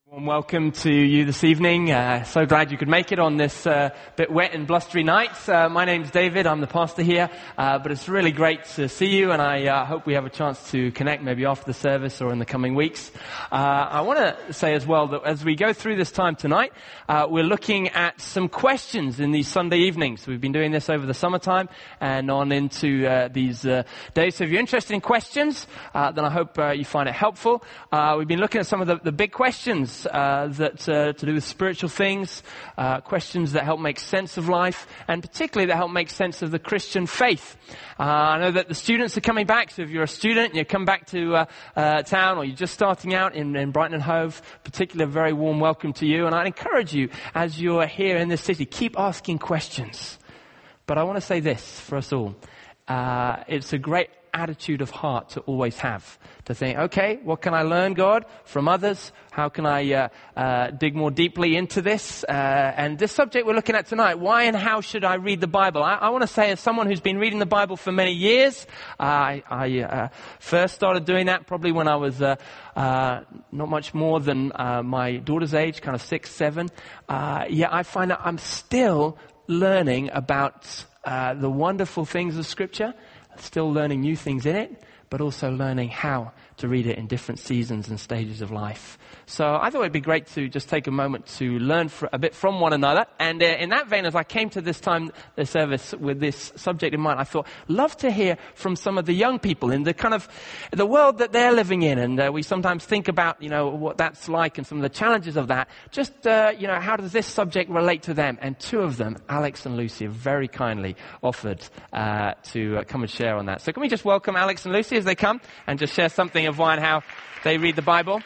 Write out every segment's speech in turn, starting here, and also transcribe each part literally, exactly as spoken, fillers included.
Warm welcome to you this evening. Uh, so glad you could make it on this uh, bit wet and blustery night. Uh, my name's David. I'm the pastor here, uh, but it's really great to see you, and I uh, hope we have a chance to connect maybe after the service or in the coming weeks. Uh, I want to say as well that as we go through this time tonight, uh, we're looking at some questions in these Sunday evenings. We've been doing this over the summertime and on into uh, these uh, days. So if you're interested in questions, uh, then I hope uh, you find it helpful. Uh, we've been looking at some of the, the big questions Uh, that uh, to do with spiritual things, uh, questions that help make sense of life, and particularly that help make sense of the Christian faith. Uh, I know that the students are coming back, so if you're a student and you come back to uh, uh, town, or you're just starting out in, in Brighton and Hove, particularly a very warm welcome to you. And I encourage you, as you're here in this city, keep asking questions. But I want to say this for us all. Uh, it's a great attitude of heart to always have, to think, okay, what can I learn, God, from others? How can I uh, uh, dig more deeply into this? Uh, and this subject we're looking at tonight, why and how should I read the Bible? I, I want to say, as someone who's been reading the Bible for many years, uh, I, I uh, first started doing that probably when I was uh, uh, not much more than uh, my daughter's age, kind of six, seven. Uh, yeah, I find that I'm still learning about uh, the wonderful things of Scripture, still learning new things in it, but also learning how to read it in different seasons and stages of life. So I thought it'd be great to just take a moment to learn for, a bit from one another. And uh, in that vein, as I came to this time, the service with this subject in mind, I thought, love to hear from some of the young people in the kind of the world that they're living in. And uh, we sometimes think about, you know, what that's like and some of the challenges of that. Just, uh, you know, how does this subject relate to them? And two of them, Alex and Lucy, have very kindly offered uh, to uh, come and share on that. So can we just welcome Alex and Lucy as they come and just share something of why and how they read the Bible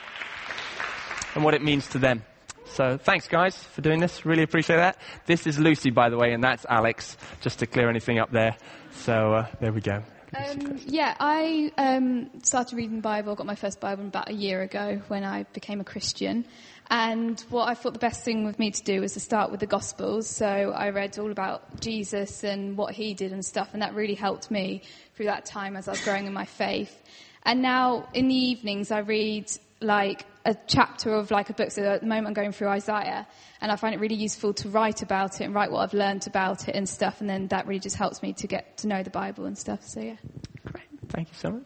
and what it means to them. So thanks, guys, for doing this. Really appreciate that. This is Lucy, by the way, and that's Alex, just to clear anything up there. So uh, there we go. Um, yeah, I um, started reading the Bible, got my first Bible about a year ago when I became a Christian. And what I thought the best thing with me to do was to start with the Gospels. So I read all about Jesus and what he did and stuff, and that really helped me through that time as I was growing in my faith. And now in the evenings I read like a chapter of like a book. So at the moment I'm going through Isaiah, and I find it really useful to write about it and write what I've learned about it and stuff. And then that really just helps me to get to know the Bible and stuff. So yeah. Great. Thank you so much.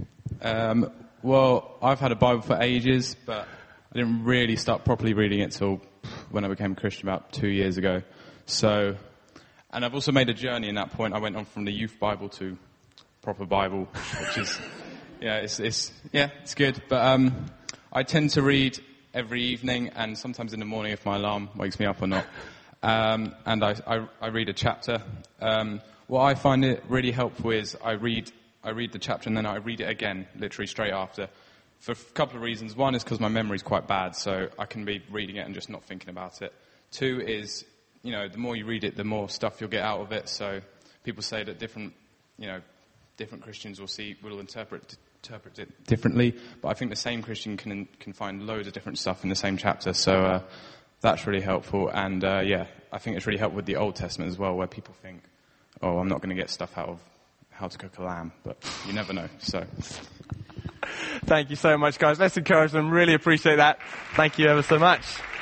Um, well, I've had a Bible for ages, but I didn't really start properly reading it till when I became a Christian about two years ago. So, and I've also made a journey in that point. I went on from the youth Bible to proper Bible, which is, yeah, it's, it's, yeah, it's good. But, um, I tend to read every evening and sometimes in the morning if my alarm wakes me up or not. Um, and I, I, I read a chapter. Um, what I find it really helpful is I read, I read the chapter and then I read it again, literally straight after. For a couple of reasons. One is because my memory's quite bad, so I can be reading it and just not thinking about it. Two is, you know, the more you read it, the more stuff you'll get out of it. So people say that different, you know, different Christians will see, will interpret interpret it differently. But I think the same Christian can can find loads of different stuff in the same chapter. So uh, that's really helpful. And uh, yeah, I think it's really helpful with the Old Testament as well, where people think, oh, I'm not going to get stuff out of how to cook a lamb, but you never know. So. Thank you so much, guys. Let's encourage them. Really appreciate that. Thank you ever so much.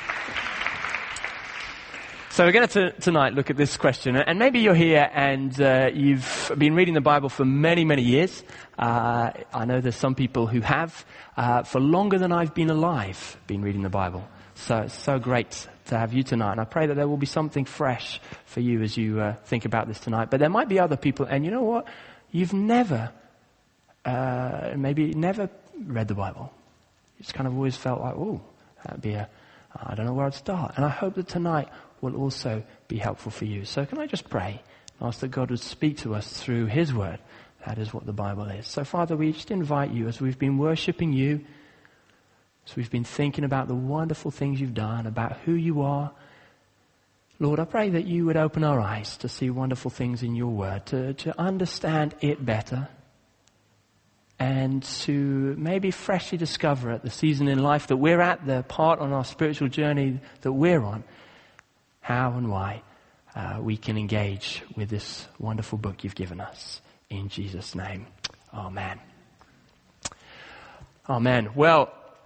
So we're going to tonight look at this question, and maybe you're here and uh, you've been reading the Bible for many, many years. Uh, I know there's some people who have, uh, for longer than I've been alive, been reading the Bible. So it's so great to have you tonight, and I pray that there will be something fresh for you as you uh, think about this tonight. But there might be other people, and you know what? You've never, uh, maybe never read the Bible. You just kind of always felt like, oh, that'd be a, I don't know where I'd start. And I hope that tonight will also be helpful for you. So can I just pray, ask that God would speak to us through his word. That is what the Bible is. So Father, we just invite you, as we've been worshipping you, as we've been thinking about the wonderful things you've done, about who you are, Lord, I pray that you would open our eyes to see wonderful things in your word, to, to understand it better, and to maybe freshly discover at the season in life that we're at, the part on our spiritual journey that we're on, how and why uh, we can engage with this wonderful book you've given us. In Jesus' name, amen. Amen. Well,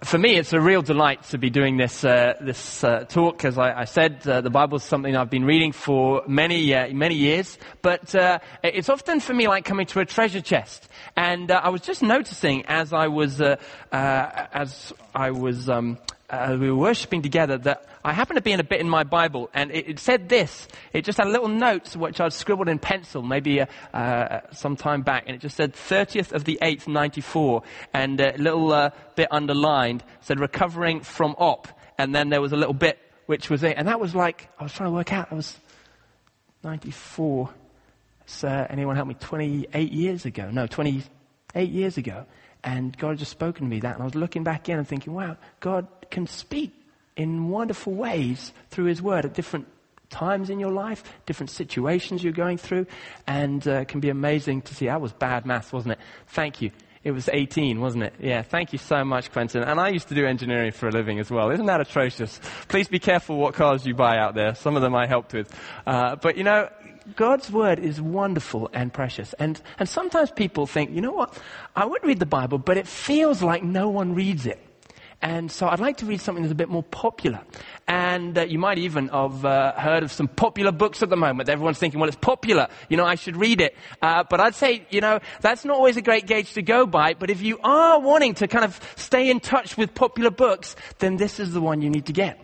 for me, it's a real delight to be doing this uh, this uh, talk. As I, I said, uh, the Bible is something I've been reading for many uh, many years. But uh, it's often for me like coming to a treasure chest. And uh, I was just noticing as I was uh, uh, as I was um, uh, we were worshiping together that I happened to be in a bit in my Bible, and it, it said this. It just had little notes which I'd scribbled in pencil, maybe uh, uh, some time back, and it just said thirtieth of the eighth, ninety-four, and a little uh, bit underlined said recovering from op, and then there was a little bit which was it, and that was like I was trying to work out. That was ninety-four. So anyone help me? twenty-eight years ago? No, twenty-eight years ago, and God had just spoken to me that, and I was looking back in and thinking, wow, God can speak in wonderful ways through his word at different times in your life, different situations you're going through, and uh, it can be amazing to see. That was bad maths, wasn't it? Thank you. It was eighteen, wasn't it? Yeah, thank you so much, Quentin. And I used to do engineering for a living as well. Isn't that atrocious? Please be careful what cars you buy out there. Some of them I helped with. Uh, but, you know, God's word is wonderful and precious. And, and sometimes people think, you know what, I would read the Bible, but it feels like no one reads it. And so I'd like to read something that's a bit more popular. And uh, you might even have uh, heard of some popular books at the moment. Everyone's thinking, well, it's popular. You know, I should read it. Uh, but I'd say, you know, that's not always a great gauge to go by. But if you are wanting to kind of stay in touch with popular books, then this is the one you need to get.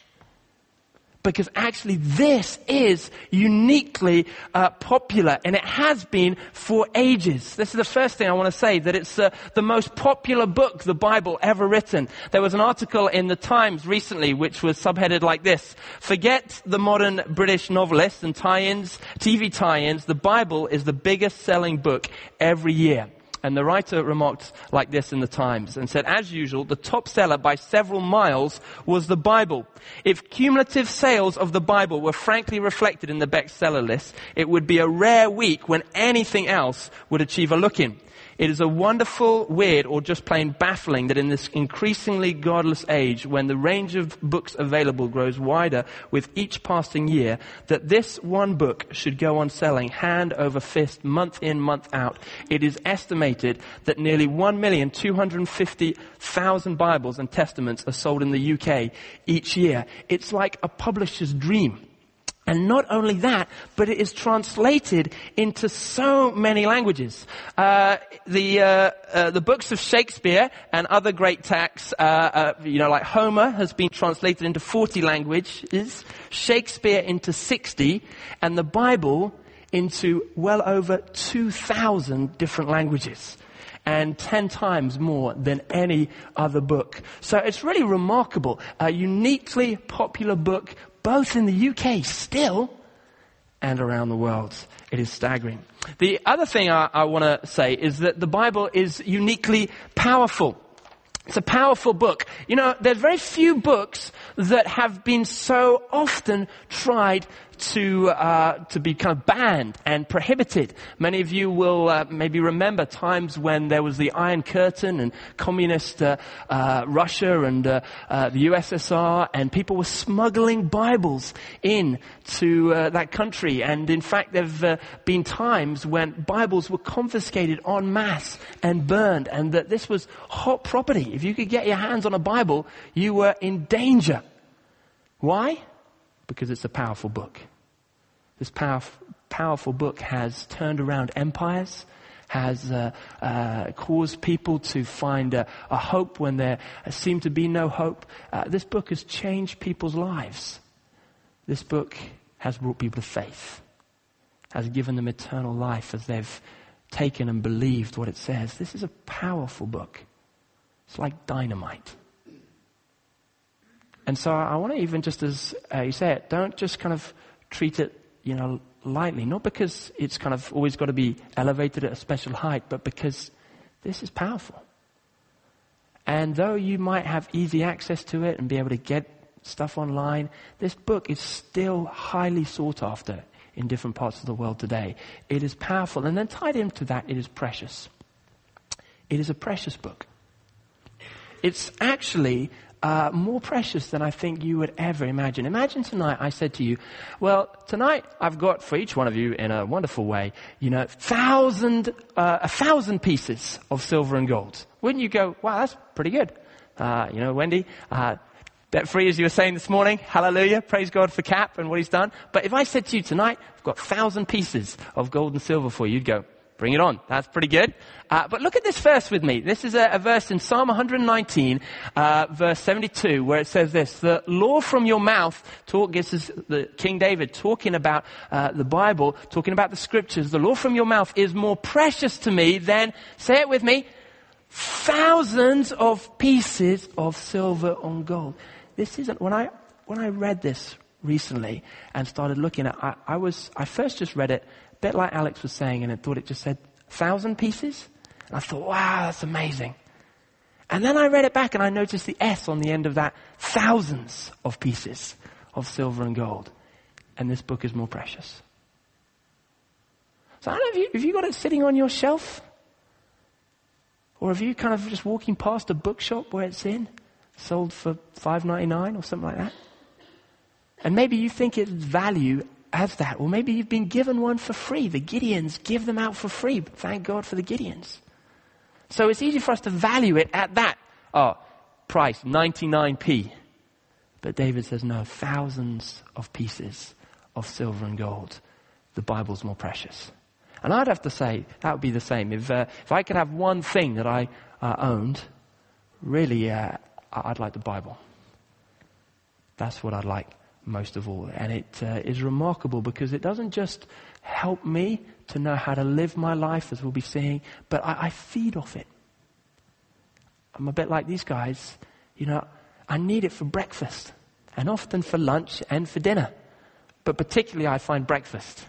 Because actually this is uniquely uh, popular, and it has been for ages. This is the first thing I want to say, that it's uh, the most popular book, the Bible, ever written. There was an article in the Times recently which was subheaded like this: forget the modern British novelists and tie-ins, T V tie-ins, the Bible is the biggest selling book every year. And the writer remarked like this in the Times and said, as usual, the top seller by several miles was the Bible. If cumulative sales of the Bible were frankly reflected in the bestseller list, it would be a rare week when anything else would achieve a look-in. It is a wonderful, weird, or just plain baffling that in this increasingly godless age, when the range of books available grows wider with each passing year, that this one book should go on selling hand over fist, month in, month out. It is estimated that nearly one million two hundred fifty thousand Bibles and Testaments are sold in the U K each year. It's like a publisher's dream. And not only that, but it is translated into so many languages. Uh, the uh, uh, the books of Shakespeare and other great texts, uh, uh, you know, like Homer has been translated into forty languages, Shakespeare into sixty, and the Bible into well over two thousand different languages. And ten times more than any other book. So it's really remarkable. A uniquely popular book, both in the U K still and around the world. It is staggering. The other thing I, I want to say is that the Bible is uniquely powerful. It's a powerful book. You know, there's very few books that have been so often tried to uh, to be kind of banned and prohibited. Many of you will uh, maybe remember times when there was the Iron Curtain and communist uh, uh, Russia and uh, uh, the U S S R, and people were smuggling Bibles in to uh, that country. And in fact, there have uh, been times when Bibles were confiscated en masse and burned, and that this was hot property. If you could get your hands on a Bible, you were in danger. Why? Because it's a powerful book. This powerful, powerful book has turned around empires, has uh, uh, caused people to find a, a hope when there seemed to be no hope. Uh, this book has changed people's lives. This book has brought people to faith, has given them eternal life as they've taken and believed what it says. This is a powerful book. It's like dynamite. And so I want to even just as uh, you say it, don't just kind of treat it, you know, lightly. Not because it's kind of always got to be elevated at a special height, but because this is powerful. And though you might have easy access to it and be able to get stuff online, this book is still highly sought after in different parts of the world today. It is powerful. And then tied into that, it is precious. It is a precious book. It's actually Uh, more precious than I think you would ever imagine. Imagine tonight I said to you, well, tonight I've got for each one of you in a wonderful way, you know, thousand, uh, a thousand pieces of silver and gold. Wouldn't you go, wow, that's pretty good. Uh, you know, Wendy, uh, debt free, as you were saying this morning. Hallelujah. Praise God for Cap and what he's done. But if I said to you tonight, I've got a thousand pieces of gold and silver for you, you'd go, bring it on. That's pretty good. Uh, but look at this verse with me. This is a, a verse in Psalm one nineteen, uh, verse seventy-two, where it says this: the law from your mouth, talk, this is the King David talking about uh, the Bible, talking about the scriptures. The law from your mouth is more precious to me than, say it with me, thousands of pieces of silver on gold. This isn't, when I, when I read this recently and started looking at, I, I was, I first just read it a bit like Alex was saying, and I thought it just said thousand pieces. And I thought, wow, that's amazing. And then I read it back and I noticed the S on the end of that, thousands of pieces of silver and gold. And this book is more precious. So I don't know if you, if you got it sitting on your shelf, or if you kind of just walking past a bookshop where it's in, sold for five ninety-nine or something like that. And maybe you think its value as that. Or maybe you've been given one for free. The Gideons give them out for free. But thank God for the Gideons. So it's easy for us to value it at that. Oh, price, ninety-nine p. But David says, no, thousands of pieces of silver and gold. The Bible's more precious. And I'd have to say, that would be the same. If uh, if I could have one thing that I uh, owned, really, uh, I'd like the Bible. That's what I'd like most of all. And it uh, is remarkable because it doesn't just help me to know how to live my life, as we'll be seeing, but I, I feed off it. I'm a bit like these guys. You know, I need it for breakfast and often for lunch and for dinner. But particularly I find breakfast.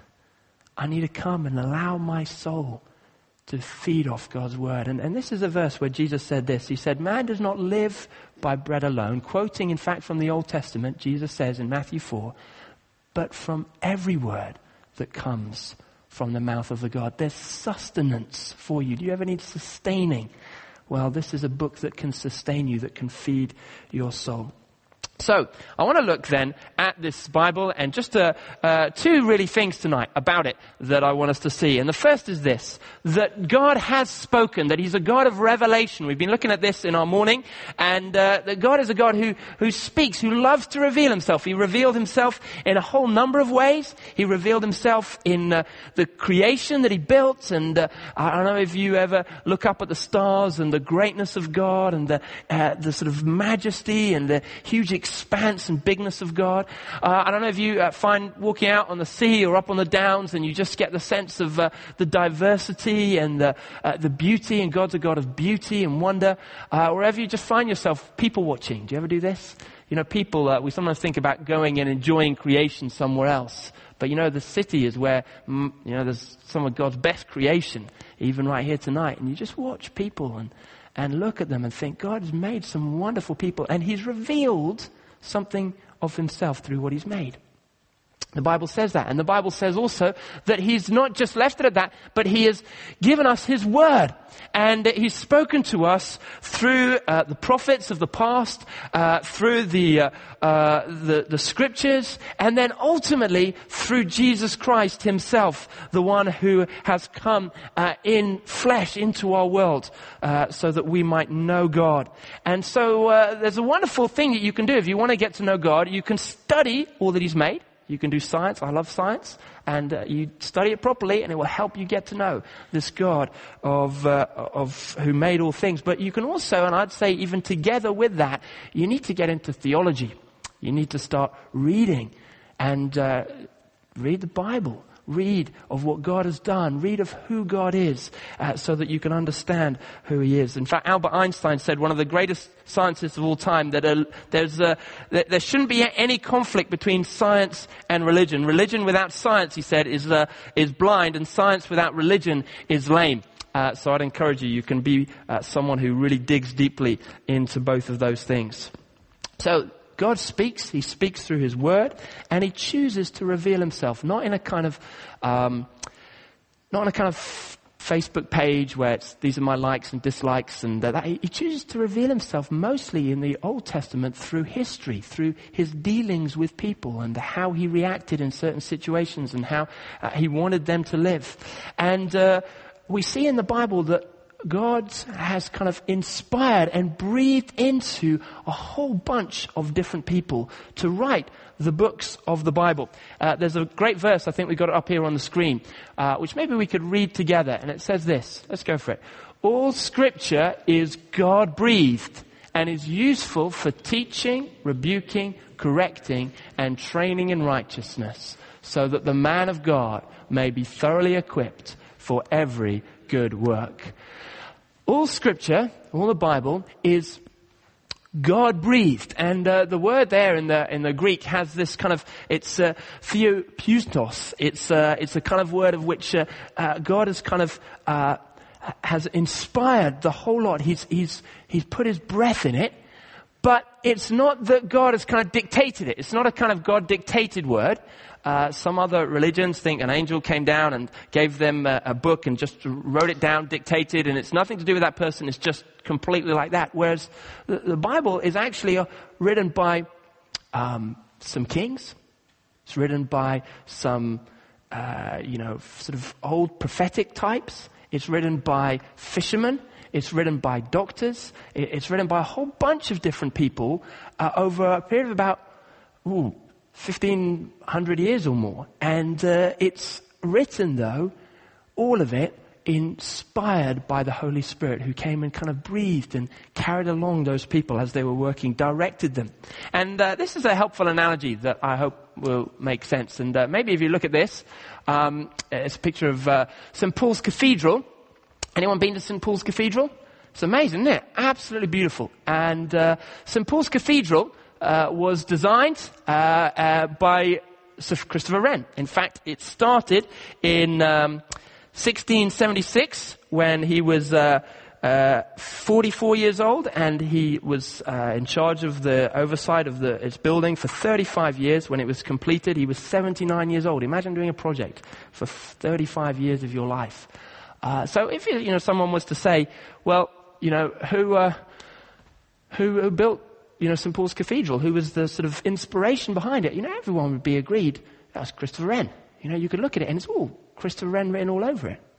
I need to come and allow my soul to feed off God's word. And, and this is a verse where Jesus said this. He said, man does not live by bread alone. Quoting, in fact, from the Old Testament, Jesus says in Matthew four, but from every word that comes from the mouth of the God. There's sustenance for you. Do you ever need sustaining? Well, this is a book that can sustain you, that can feed your soul. So, I want to look then at this Bible and just uh, uh, two really things tonight about it that I want us to see. And the first is this, that God has spoken, that he's a God of revelation. We've been looking at this in our morning, and uh, that God is a God who, who speaks, who loves to reveal himself. He revealed himself in a whole number of ways. He revealed himself in uh, the creation that he built, and uh, I don't know if you ever look up at the stars and the greatness of God and the, uh, the sort of majesty and the huge expanse and bigness of God. Uh, I don't know if you uh, find walking out on the sea or up on the downs and you just get the sense of uh, the diversity and the, uh, the beauty, and God's a God of beauty and wonder. Uh, wherever you just find yourself people watching. Do you ever do this? You know, people, uh, we sometimes think about going and enjoying creation somewhere else. But you know, the city is where, mm, you know, there's some of God's best creation, even right here tonight. And you just watch people and, and look at them and think, God has made some wonderful people, and he's revealed something of himself through what he's made. The Bible says that. And the Bible says also that he's not just left it at that, but he has given us his word. And he's spoken to us through uh, the prophets of the past, uh, through the, uh, uh, the the scriptures, and then ultimately through Jesus Christ himself, the one who has come uh, in flesh into our world uh, so that we might know God. And so uh, there's a wonderful thing that you can do. If you want to get to know God, you can study all that he's made. You can do science. I love science. And uh, you study it properly, and it will help you get to know this God of uh, of who made all things. But you can also, and I'd say even together with that, you need to get into theology. You need to start reading and uh, read the Bible. Read of what God has done. Read of who God is, uh, so that you can understand who he is. In fact, Albert Einstein said, one of the greatest scientists of all time, that uh, there's uh, that there shouldn't be any conflict between science and religion. Religion without science, he said, is uh, is blind, and science without religion is lame. Uh, so I'd encourage you, you can be uh, someone who really digs deeply into both of those things. So God speaks, he speaks through his word, and he chooses to reveal himself, not in a kind of, um, not in a kind of f- Facebook page where it's, these are my likes and dislikes, and uh, that. He chooses to reveal himself mostly in the Old Testament through history, through his dealings with people and how he reacted in certain situations and how uh, he wanted them to live. And uh, we see in the Bible that God has kind of inspired and breathed into a whole bunch of different people to write the books of the Bible. Uh, there's a great verse, I think we got it up here on the screen, uh, which maybe we could read together. And it says this. Let's go for it. All scripture is God-breathed and is useful for teaching, rebuking, correcting, and training in righteousness, so that the man of God may be thoroughly equipped for every good work. All scripture, all the Bible, is God-breathed. And uh, the word there in the in the Greek has this kind of, it's uh, theopneustos. It's, uh, it's a kind of word of which uh, uh, God has kind of, uh, has inspired the whole lot. He's, he's, he's put his breath in it. But it's not that God has kind of dictated it. It's not a kind of God-dictated word. Uh, some other religions think an angel came down and gave them a, a book and just wrote it down, dictated, and it's nothing to do with that person. It's just completely like that. Whereas the, the Bible is actually uh, written by um, some kings. It's written by some, uh, you know, sort of old prophetic types. It's written by fishermen. It's written by doctors. It's written by a whole bunch of different people uh, over a period of about ooh, fifteen hundred years or more. And uh, it's written, though, all of it inspired by the Holy Spirit, who came and kind of breathed and carried along those people as they were working, directed them. And uh, this is a helpful analogy that I hope will make sense. And uh, maybe if you look at this, um, it's a picture of uh, Saint Paul's Cathedral. Anyone been to Saint Paul's Cathedral? It's amazing, isn't it? Absolutely beautiful. And uh, Saint Paul's Cathedral uh, was designed uh, uh, by Sir Christopher Wren. In fact, it started in um, sixteen seventy-six when he was uh, uh, forty-four years old, and he was uh, in charge of the oversight of the its building for thirty-five years. When it was completed, he was seventy-nine years old. Imagine doing a project for thirty-five years of your life. Uh, so if you, you know someone was to say, well, you know, who, uh, who who built you know Saint Paul's Cathedral? Who was the sort of inspiration behind it? You know, everyone would be agreed that was Christopher Wren. You know, you could look at it and it's all Christopher Wren written all over it.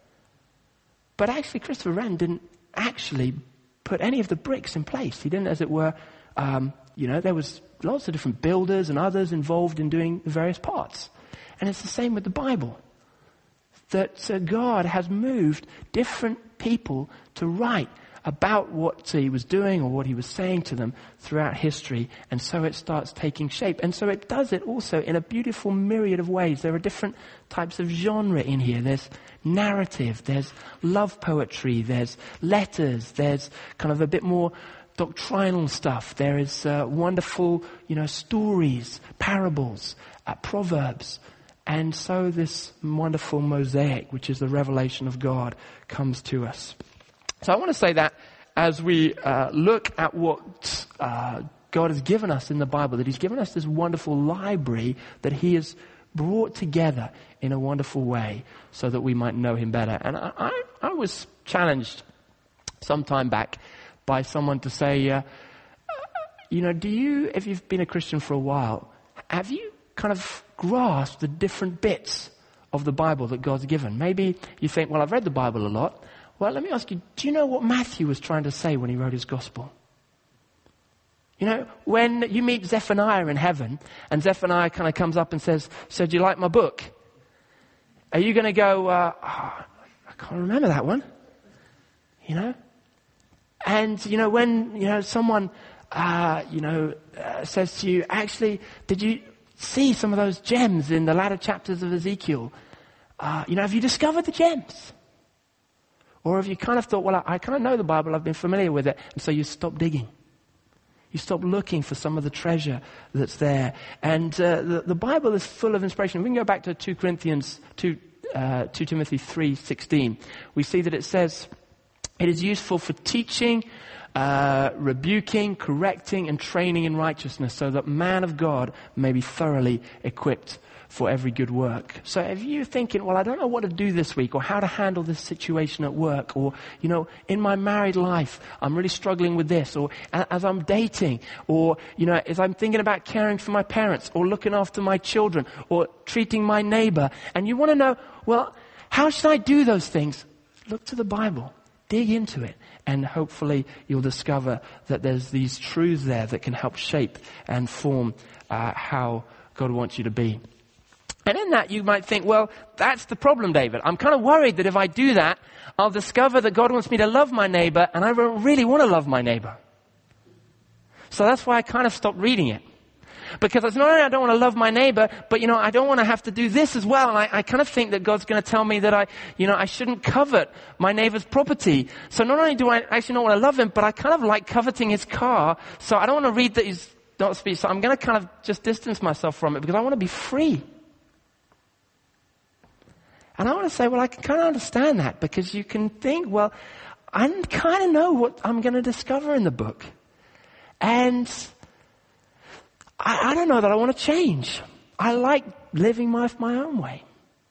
But actually, Christopher Wren didn't actually put any of the bricks in place. He didn't, as it were. Um, you know, there was lots of different builders and others involved in doing the various parts. And it's the same with the Bible. That uh, God has moved different people to write about what he was doing or what he was saying to them throughout history. And so it starts taking shape. And so it does it also in a beautiful myriad of ways. There are different types of genre in here. There's narrative, there's love poetry, there's letters, there's kind of a bit more doctrinal stuff. There is uh, wonderful, you know, stories, parables, uh, proverbs. And so this wonderful mosaic, which is the revelation of God, comes to us. So I want to say that as we uh, look at what uh, God has given us in the Bible, that he's given us this wonderful library that he has brought together in a wonderful way so that we might know him better. And I, I, I was challenged some time back by someone to say, uh, you know, do you, if you've been a Christian for a while, have you kind of grasp the different bits of the Bible that God's given? Maybe you think, well, I've read the Bible a lot. Well, let me ask you, do you know what Matthew was trying to say when he wrote his gospel? You know, when you meet Zephaniah in heaven, and Zephaniah kind of comes up and says, so do you like my book? Are you going to go, uh, oh, I can't remember that one? You know? And, you know, when, you know, someone, uh, you know, uh, says to you, actually, did you see some of those gems in the latter chapters of Ezekiel? Uh, you know, have you discovered the gems? Or have you kind of thought, well, I, I kind of know the Bible, I've been familiar with it, and so you stop digging. You stop looking for some of the treasure that's there. And uh, the, the Bible is full of inspiration. We can go back to two Corinthians, two, uh, two Timothy three sixteen. We see that it says, it is useful for teaching, Uh, rebuking, correcting, and training in righteousness, so that man of God may be thoroughly equipped for every good work. So if you're thinking, well, I don't know what to do this week, or how to handle this situation at work, or, you know, in my married life, I'm really struggling with this, or as I'm dating, or, you know, as I'm thinking about caring for my parents, or looking after my children, or treating my neighbor, and you want to know, well, how should I do those things? Look to the Bible. dig into it, and hopefully you'll discover that there's these truths there that can help shape and form uh, how God wants you to be. And in that, you might think, well, that's the problem, David. I'm kind of worried that if I do that, I'll discover that God wants me to love my neighbor, and I don't really want to love my neighbor. So that's why I kind of stopped reading it. Because it's not only I don't want to love my neighbor, but, you know, I don't want to have to do this as well. And I, I kind of think that God's going to tell me that I, you know, I shouldn't covet my neighbor's property. So not only do I actually not want to love him, but I kind of like coveting his car. So I don't want to read that he's not speak. So I'm going to kind of just distance myself from it because I want to be free. And I want to say, well, I can kind of understand that because you can think, well, I kind of know what I'm going to discover in the book. And I, I don't know that I want to change. I like living life my own way.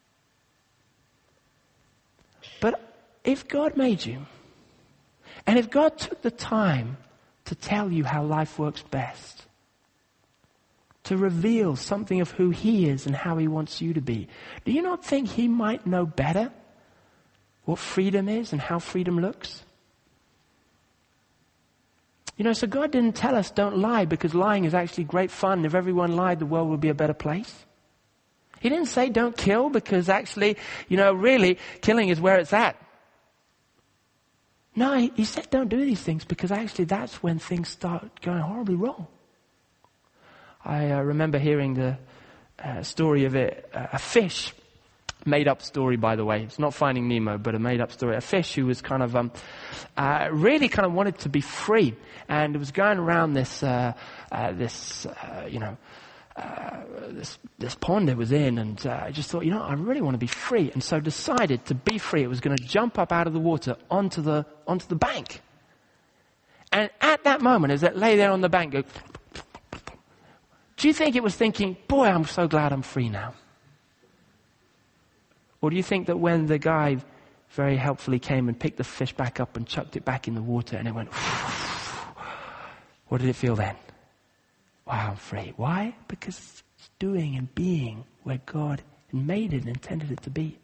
But if God made you, and if God took the time to tell you how life works best, to reveal something of who he is and how he wants you to be, do you not think he might know better what freedom is and how freedom looks? You know, so God didn't tell us don't lie because lying is actually great fun. If everyone lied, the world would be a better place. He didn't say don't kill because actually, you know, really killing is where it's at. No, he, he said don't do these things because actually that's when things start going horribly wrong. I uh, remember hearing the uh, story of it, uh, a fish, made up story by the way, it's not Finding Nemo, but a made up story, a fish who was kind of, um, uh, really kind of wanted to be free, and it was going around this, uh, uh, this, uh, you know, uh, this, this pond it was in, and uh, I just thought, you know, I really want to be free, and so decided to be free. It was going to jump up out of the water onto the, onto the bank. And at that moment, as it lay there on the bank, go, do you think it was thinking, boy, I'm so glad I'm free now? Or do you think that when the guy very helpfully came and picked the fish back up and chucked it back in the water and it went, what did it feel then? Wow, I'm free. Why? Because it's doing and being where God made it and intended it to be.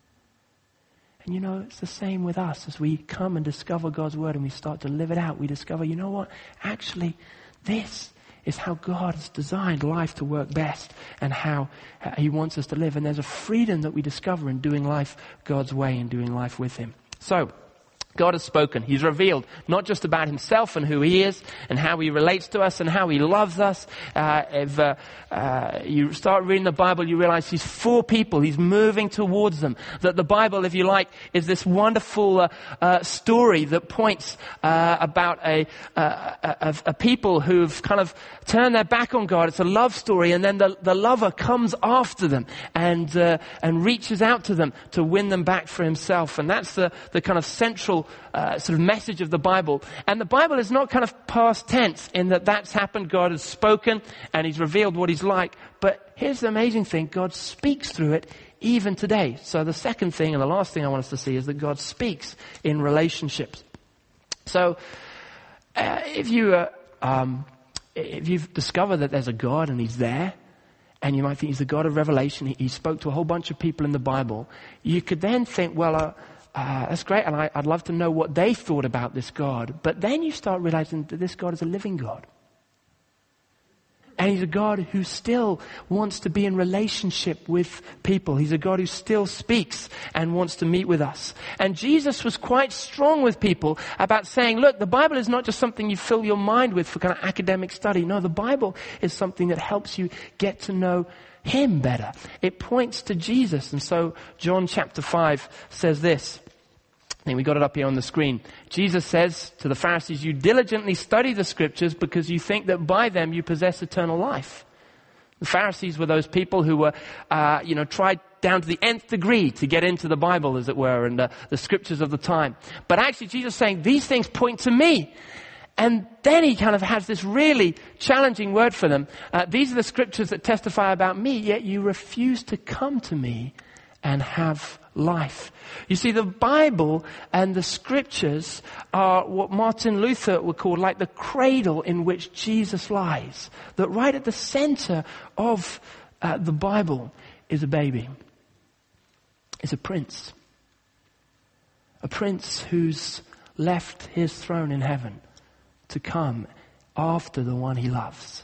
And you know, it's the same with us. As we come and discover God's word and we start to live it out, we discover, you know what? Actually, this is how God has designed life to work best and how uh, he wants us to live. And there's a freedom that we discover in doing life God's way and doing life with him. So, God has spoken. He's revealed not just about himself and who he is and how he relates to us and how he loves us. Uh, if uh, uh, you start reading the Bible, you realize he's for people. He's moving towards them. That the Bible, if you like, is this wonderful uh, uh, story that points uh, about a, uh, a, a people who've kind of turned their back on God. It's a love story, and then the, the lover comes after them and uh, and reaches out to them to win them back for himself. And that's the, the kind of central Uh, sort of message of the Bible. And the Bible is not kind of past tense in that that's happened. God has spoken and he's revealed what he's like. But here's the amazing thing. God speaks through it even today. So the second thing and the last thing I want us to see is that God speaks in relationships. So uh, if you uh, um, if you've discovered that there's a God and he's there, and you might think he's the God of revelation, he, he spoke to a whole bunch of people in the Bible, you could then think, well, uh, Uh, that's great, and I, I'd love to know what they thought about this God. But then you start realizing that this God is a living God. And he's a God who still wants to be in relationship with people. He's a God who still speaks and wants to meet with us. And Jesus was quite strong with people about saying, look, the Bible is not just something you fill your mind with for kind of academic study. No, the Bible is something that helps you get to know him better. It points to Jesus. And so John chapter five says this. I think we got it up here on the screen. Jesus says to the Pharisees, you diligently study the scriptures because you think that by them you possess eternal life. The Pharisees were those people who were, uh, you know, tried down to the nth degree to get into the Bible, as it were, and uh, the scriptures of the time. But actually Jesus is saying, these things point to me. And then he kind of has this really challenging word for them. Uh, these are the scriptures that testify about me, yet you refuse to come to me and have life. You see, the Bible and the scriptures are what Martin Luther would call like the cradle in which Jesus lies. That right at the center of uh, the Bible is a baby. Is a prince. A prince who's left his throne in heaven to come after the one he loves,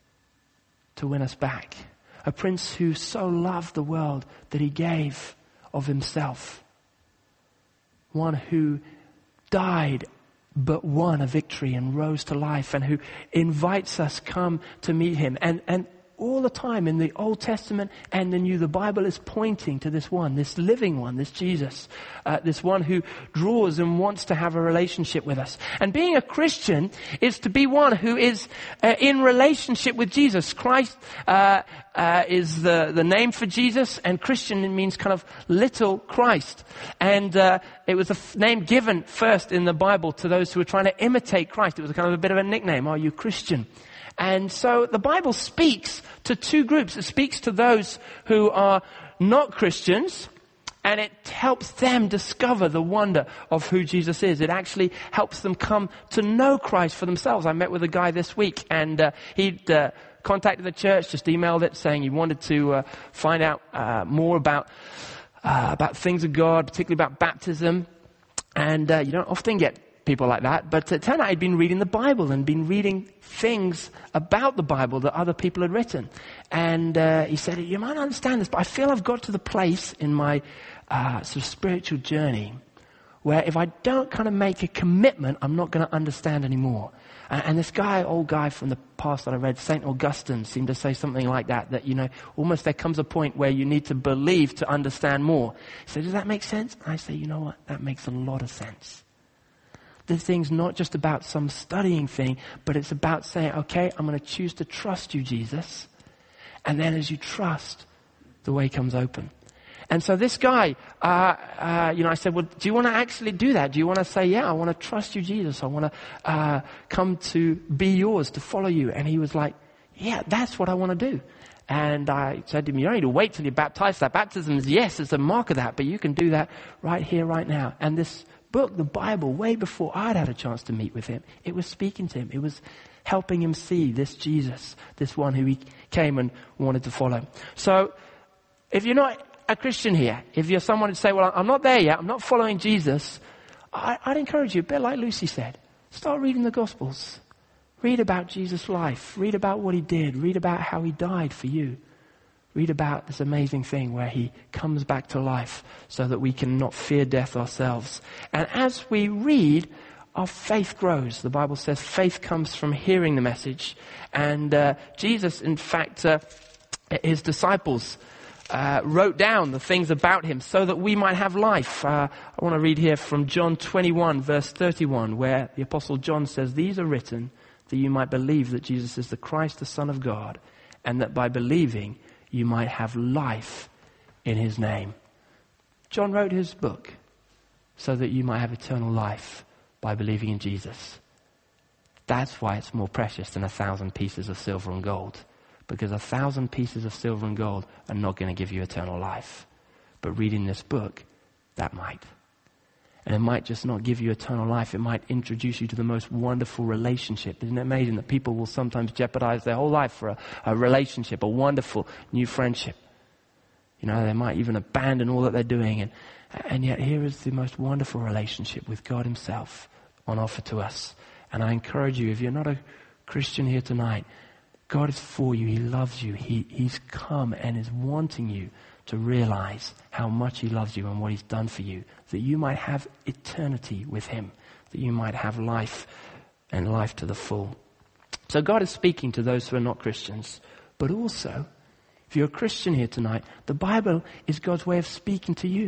to win us back. A prince who so loved the world that he gave of himself. One who died but won a victory and rose to life, and who invites us come to meet him. And, and all the time in the Old Testament and the New, the Bible is pointing to this one, this living one, this Jesus, uh, this one who draws and wants to have a relationship with us. And being a Christian is to be one who is uh, in relationship with Jesus. Christ uh, uh, is the, the name for Jesus, and Christian means kind of little Christ. And uh, it was a f- name given first in the Bible to those who were trying to imitate Christ. It was kind of a bit of a nickname. Are you Christian? And so the Bible speaks to two groups. It speaks to those who are not Christians, and it helps them discover the wonder of who Jesus is. It actually helps them come to know Christ for themselves. I met with a guy this week, and uh, he'd uh, contacted the church, just emailed it, saying he wanted to uh, find out uh, more about uh, about things of God, particularly about baptism. And uh, you don't often get people like that, but it turned out he'd been reading the Bible and been reading things about the Bible that other people had written. And uh, he said, you might not understand this, but I feel I've got to the place in my uh, sort of spiritual journey where if I don't kind of make a commitment, I'm not going to understand anymore. Uh, and this guy, old guy from the past that I read, Saint Augustine, seemed to say something like that, that, you know, almost there comes a point where you need to believe to understand more. He said, does that make sense? And I say, you know what? That makes a lot of sense. The thing's not just about some studying thing, but it's about saying, okay, I'm going to choose to trust you, Jesus. And then as you trust, the way comes open. And so this guy, uh, uh, you know, I said, well, do you want to actually do that? Do you want to say, yeah, I want to trust you, Jesus. I want to uh, come to be yours, to follow you. And he was like, yeah, that's what I want to do. And I said to him, you don't need to wait till you're baptized. That baptism is, yes, it's a mark of that, but you can do that right here, right now. And this book, the Bible, way before I'd had a chance to meet with him, it was speaking to him. It was helping him see this Jesus, this one who he came and wanted to follow. So if you're not a Christian here, if you're someone who'd say, well, I'm not there yet, I'm not following Jesus, I, I'd encourage you, a bit like Lucy said, start reading the Gospels. Read about Jesus' life. Read about what he did. Read about how he died for you. Read about this amazing thing where he comes back to life so that we can not fear death ourselves. And as we read, our faith grows. The Bible says faith comes from hearing the message. And uh, Jesus, in fact, uh, his disciples uh, wrote down the things about him so that we might have life. Uh, I want to read here from John twenty-one, verse thirty-one, where the Apostle John says, these are written that you might believe that Jesus is the Christ, the Son of God, and that by believing you might have life in his name. John wrote his book so that you might have eternal life by believing in Jesus. That's why it's more precious than a thousand pieces of silver and gold. Because a thousand pieces of silver and gold are not going to give you eternal life. But reading this book, that might. And it might just not give you eternal life. It might introduce you to the most wonderful relationship. Isn't it amazing that people will sometimes jeopardize their whole life for a, a relationship, a wonderful new friendship? You know, they might even abandon all that they're doing. And, and yet here is the most wonderful relationship with God himself on offer to us. And I encourage you, if you're not a Christian here tonight, God is for you. He loves you. He, he's come and is wanting you to realize how much he loves you and what he's done for you, that you might have eternity with him, that you might have life and life to the full. So God is speaking to those who are not Christians, but also, if you're a Christian here tonight, the Bible is God's way of speaking to you.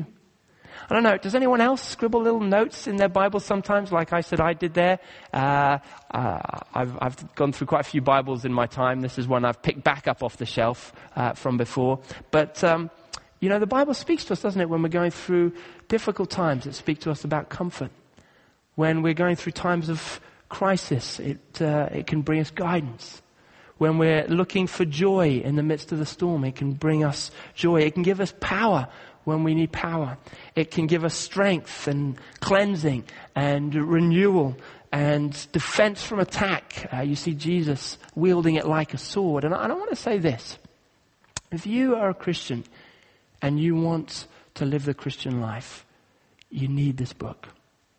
I don't know, does anyone else scribble little notes in their Bible sometimes, like I said I did there? Uh, uh, I've, I've gone through quite a few Bibles in my time. This is one I've picked back up off the shelf uh, from before. But, um, you know, the Bible speaks to us, doesn't it, when we're going through difficult times. It speaks to us about comfort. When we're going through times of crisis, it, uh, it can bring us guidance. When we're looking for joy in the midst of the storm, it can bring us joy. It can give us power when we need power. It can give us strength and cleansing and renewal and defense from attack. Uh, you see Jesus wielding it like a sword. And I, and I want to say this. If you are a Christian and you want to live the Christian life, You need this book.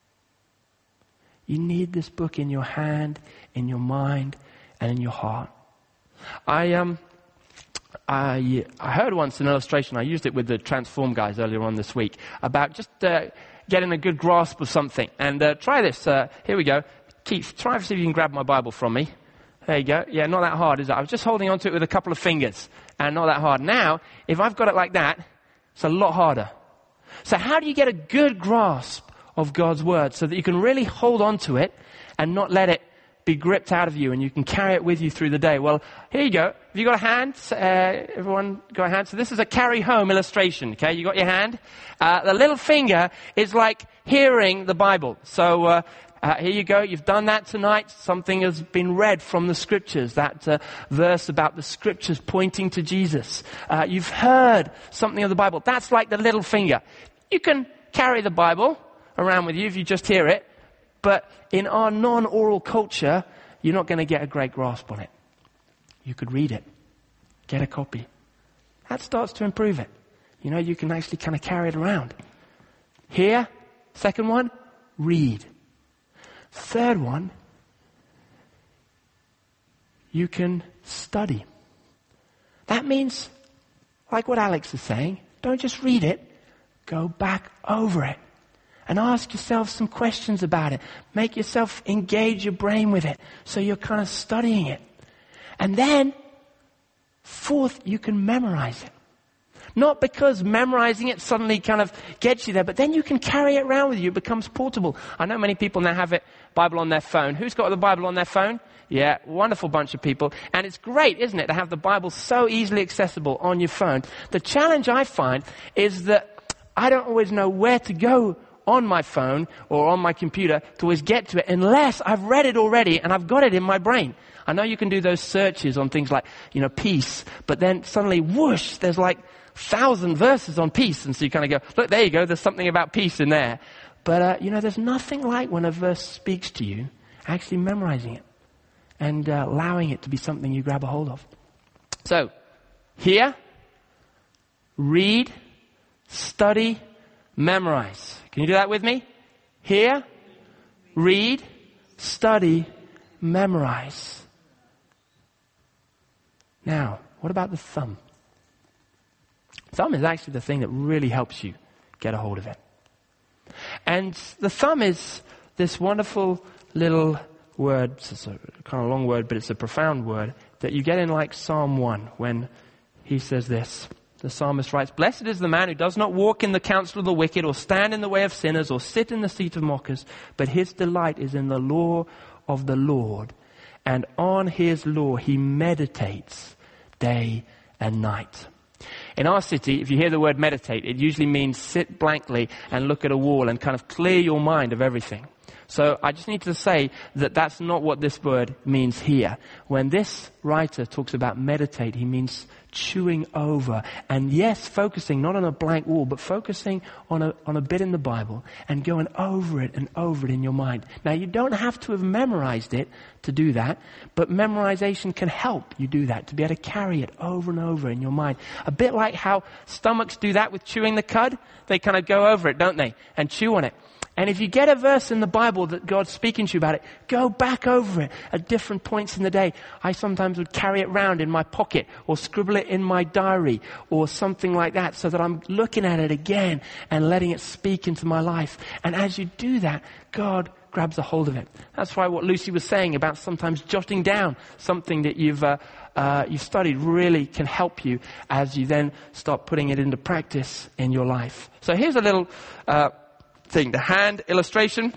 You need this book in your hand, in your mind, and in your heart. I um, I I heard once an illustration. I used it with the Transform guys earlier on this week about just uh, getting a good grasp of something. And uh, try this. Uh, here we go. Keith, try to see if you can grab my Bible from me. There you go. Yeah, not that hard, is it? I was just holding onto it with a couple of fingers, and not that hard. Now, if I've got it like that, it's a lot harder. So how do you get a good grasp of God's word so that you can really hold on to it and not let it be gripped out of you and you can carry it with you through the day? Well, here you go. Have you got a hand? Uh, everyone got a hand? So this is a carry home illustration, okay? You got your hand? Uh, the little finger is like hearing the Bible. So uh, uh, here you go. You've done that tonight. Something has been read from the scriptures. That uh, verse about the scriptures pointing to Jesus. Uh, you've heard something of the Bible. That's like the little finger. You can carry the Bible around with you if you just hear it. But in our non-oral culture, you're not going to get a great grasp on it. You could read it. Get a copy. That starts to improve it. You know, you can actually kind of carry it around. Here, second one, read. Third one, you can study. That means, like what Alex is saying, don't just read it. Go back over it. And ask yourself some questions about it. Make yourself engage your brain with it. So you're kind of studying it. And then, fourth, you can memorize it. Not because memorizing it suddenly kind of gets you there, but then you can carry it around with you. It becomes portable. I know many people now have it, Bible on their phone. Who's got the Bible on their phone? Yeah, wonderful bunch of people. And it's great, isn't it, to have the Bible so easily accessible on your phone. The challenge I find is that I don't always know where to go on my phone or on my computer to always get to it unless I've read it already and I've got it in my brain. I know you can do those searches on things like, you know, peace, but then suddenly, whoosh, there's like thousand verses on peace. And so you kind of go, look, there you go, there's something about peace in there. But, uh, you know, there's nothing like when a verse speaks to you, actually memorizing it and uh, allowing it to be something you grab a hold of. So, hear, read, study, memorize. Can you do that with me? Hear, read, study, memorize. Now, what about the thumb? Thumb is actually the thing that really helps you get a hold of it. And the thumb is this wonderful little word. It's a kind of long word, but it's a profound word that you get in like Psalm one when he says this. The psalmist writes, "Blessed is the man who does not walk in the counsel of the wicked, or stand in the way of sinners, or sit in the seat of mockers, but his delight is in the law of the Lord, and on his law he meditates day and night." In our city, if you hear the word meditate, it usually means sit blankly and look at a wall and kind of clear your mind of everything. So I just need to say that that's not what this word means here. When this writer talks about meditate, he means chewing over. And yes, focusing not on a blank wall, but focusing on a, on a bit in the Bible and going over it and over it in your mind. Now, you don't have to have memorized it to do that, but memorization can help you do that, to be able to carry it over and over in your mind. A bit like how stomachs do that with chewing the cud. They kind of go over it, don't they? And chew on it. And if you get a verse in the Bible that God's speaking to you about it, go back over it at different points in the day. I sometimes would carry it around in my pocket or scribble it in my diary or something like that so that I'm looking at it again and letting it speak into my life. And as you do that, God grabs a hold of it. That's why what Lucy was saying about sometimes jotting down something that you've uh, uh, you've studied really can help you as you then start putting it into practice in your life. So here's a little uh, thing, the hand illustration.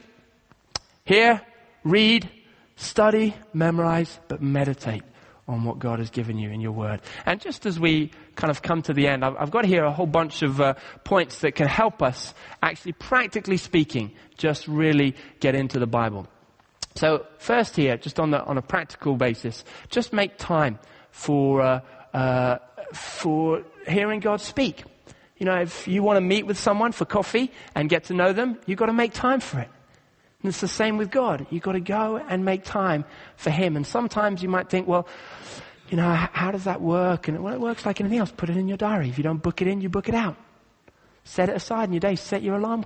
Hear, read, study, memorize, but meditate on what God has given you in your word. And just as we kind of come to the end, I've, I've got here a whole bunch of uh, points that can help us actually, practically speaking, just really get into the Bible. So first here, just on the on a practical basis, just make time for uh, uh, for hearing God speak. You know, if you want to meet with someone for coffee and get to know them, you've got to make time for it. And it's the same with God. You've got to go and make time for him. And sometimes you might think, well, you know, how does that work? And well, it works like anything else. Put it in your diary. If you don't book it in, you book it out. Set it aside in your day. Set your alarm clock.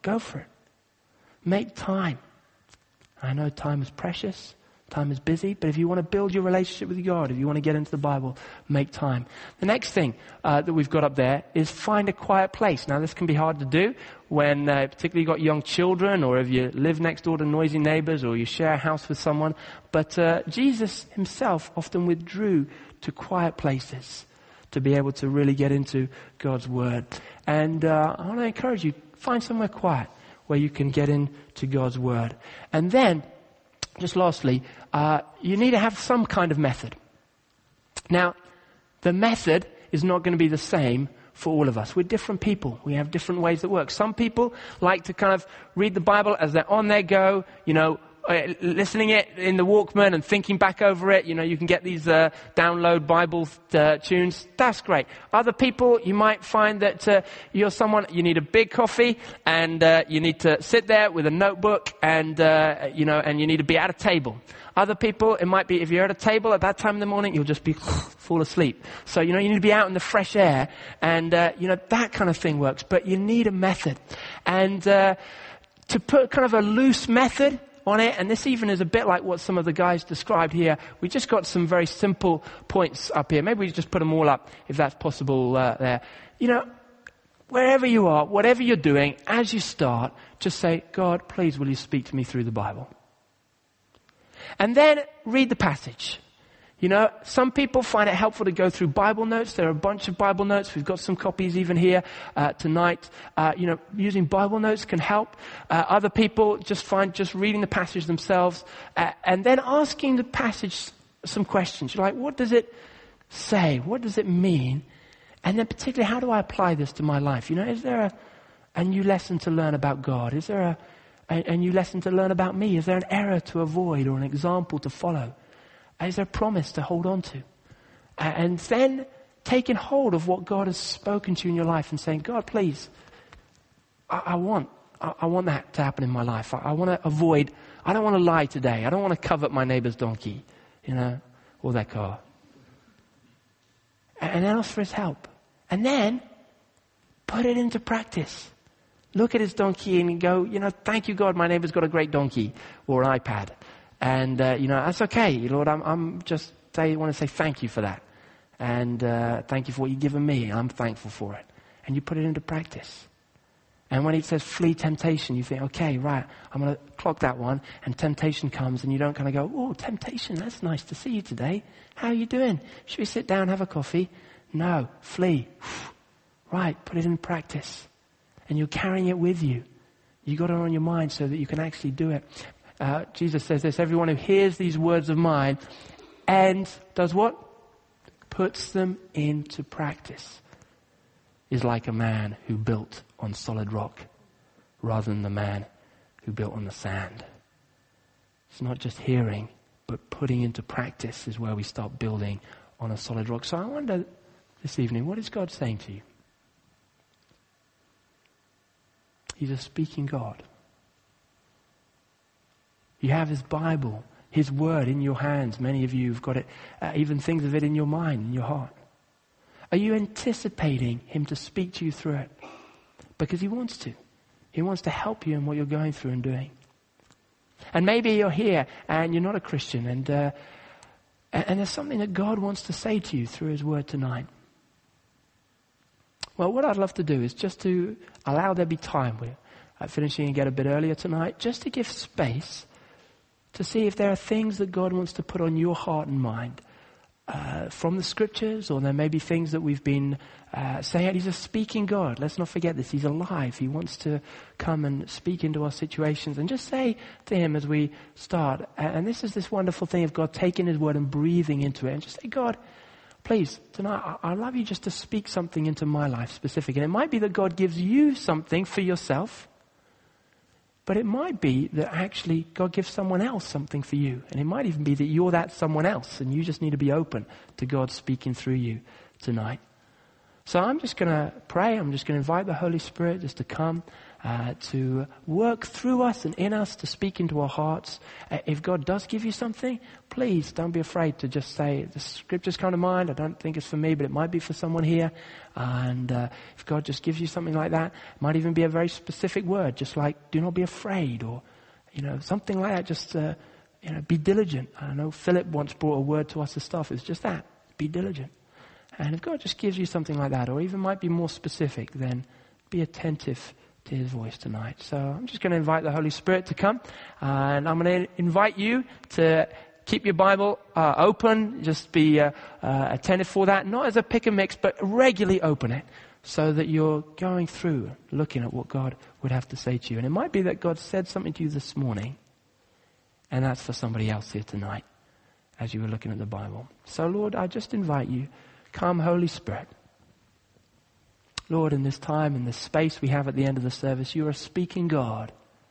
Go for it. Make time. I know time is precious. Time is busy, but if you want to build your relationship with God, if you want to get into the Bible, make time. The next thing uh, that we've got up there is find a quiet place. Now, this can be hard to do when uh, particularly you've got young children, or if you live next door to noisy neighbors, or you share a house with someone. But uh, Jesus himself often withdrew to quiet places to be able to really get into God's Word. And uh, I want to encourage you, find somewhere quiet where you can get into God's Word. And then, just lastly, uh, you need to have some kind of method. Now, the method is not going to be the same for all of us. We're different people. We have different ways that work. Some people like to kind of read the Bible as they're on their go, you know, uh, listening it in the Walkman and thinking back over it. You know, you can get these uh, download Bible uh, tunes. That's great. Other people, you might find that uh, you're someone, you need a big coffee and uh, you need to sit there with a notebook and, uh, you know, and you need to be at a table. Other people, it might be if you're at a table at that time in the morning, you'll just be fall asleep. So, you know, you need to be out in the fresh air and, uh, you know, that kind of thing works. But you need a method. And uh, to put kind of a loose method on it, and this even is a bit like what some of the guys described here. We just got some very simple points up here. Maybe we just put them all up if that's possible uh, there. You know, wherever you are, whatever you're doing, as you start, just say, God, please will you speak to me through the Bible? And then read the passage. You know, some people find it helpful to go through Bible notes. There are a bunch of Bible notes. We've got some copies even here uh, tonight. Uh, you know, using Bible notes can help. Uh, other people just find just reading the passage themselves uh, and then asking the passage some questions. You're like, what does it say? What does it mean? And then particularly, how do I apply this to my life? You know, is there a, a new lesson to learn about God? Is there a, a, a new lesson to learn about me? Is there an error to avoid or an example to follow? Is there a promise to hold on to? And then taking hold of what God has spoken to you in your life and saying, God, please, I, I want I, I want that to happen in my life. I, I want to avoid, I don't want to lie today. I don't want to covet my neighbor's donkey, you know, or their car. And then ask for his help. And then put it into practice. Look at his donkey and go, you know, thank you, God, my neighbor's got a great donkey or an iPad. And, uh, you know, that's okay, Lord. I'm, I'm just say, want to say thank you for that. And uh, thank you for what you've given me. I'm thankful for it. And you put it into practice. And when he says flee temptation, you think, okay, right, I'm going to clock that one. And temptation comes and you don't kind of go, oh, temptation, that's nice to see you today. How are you doing? Should we sit down, have a coffee? No, flee. Right, put it in practice. And you're carrying it with you. You got it on your mind so that you can actually do it. Uh, Jesus says this, everyone who hears these words of mine and does what? Puts them into practice is like a man who built on solid rock rather than the man who built on the sand. It's not just hearing, but putting into practice is where we start building on a solid rock. So I wonder this evening, what is God saying to you? He's a speaking God. You have his Bible, his word in your hands. Many of you have got it, uh, even things of it in your mind, in your heart. Are you anticipating him to speak to you through it? Because he wants to. He wants to help you in what you're going through and doing. And maybe you're here and you're not a Christian and, uh, and there's something that God wants to say to you through his word tonight. Well, what I'd love to do is just to allow there be time. We're uh, finishing and get a bit earlier tonight, just to give space to see if there are things that God wants to put on your heart and mind uh, from the scriptures, or there may be things that we've been uh, saying. He's a speaking God. Let's not forget this. He's alive. He wants to come and speak into our situations. And just say to him as we start, and this is this wonderful thing of God taking his word and breathing into it, and just say, God, please, tonight, I'd love you just to speak something into my life specific. And it might be that God gives you something for yourself, but it might be that actually God gives someone else something for you. And it might even be that you're that someone else and you just need to be open to God speaking through you tonight. So I'm just going to pray. I'm just going to invite the Holy Spirit just to come uh, to work through us and in us, to speak into our hearts. Uh, if God does give you something, please don't be afraid to just say, the scriptures come to mind. I don't think it's for me, but it might be for someone here. And uh, if God just gives you something like that, it might even be a very specific word, just like, do not be afraid, or, you know, something like that. Just, uh, you know, be diligent. I know Philip once brought a word to us as staff. It's just that, be diligent. And if God just gives you something like that, or even might be more specific, then be attentive to his voice tonight. So I'm just going to invite the Holy Spirit to come, and I'm going to invite you to keep your Bible uh, open. Just be uh, uh, attentive for that, not as a pick and mix, but regularly open it so that you're going through, looking at what God would have to say to you. And it might be that God said something to you this morning, and that's for somebody else here tonight as you were looking at the Bible. So Lord, I just invite you, come Holy Spirit. Lord, in this time, in this space we have at the end of the service, you are speaking, God.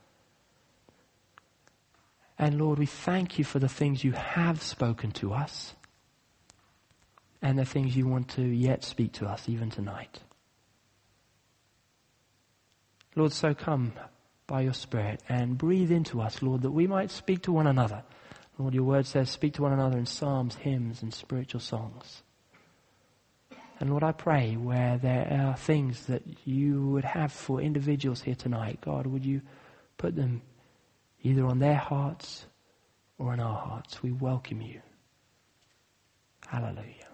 And Lord, we thank you for the things you have spoken to us and the things you want to yet speak to us even tonight. Lord, so come by your Spirit and breathe into us, Lord, that we might speak to one another. Lord, your word says speak to one another in psalms, hymns, and spiritual songs. And Lord, I pray where there are things that you would have for individuals here tonight, God, would you put them either on their hearts or in our hearts? We welcome you. Hallelujah.